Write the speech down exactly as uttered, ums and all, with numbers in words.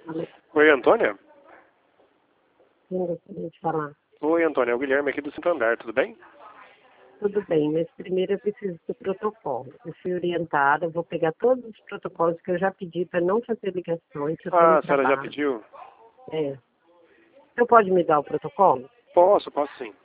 Alô? Oi, Antônia? Quem gostaria de falar? Oi, Antônia, é o Guilherme aqui do Santander, tudo bem? Tudo bem, mas primeiro eu preciso do protocolo. Eu fui orientada, eu vou pegar todos os protocolos que eu já pedi para não fazer ligações, que eu estou Ah, no a senhora já trabalho. pediu? É. Você pode me dar o protocolo? Posso, posso sim.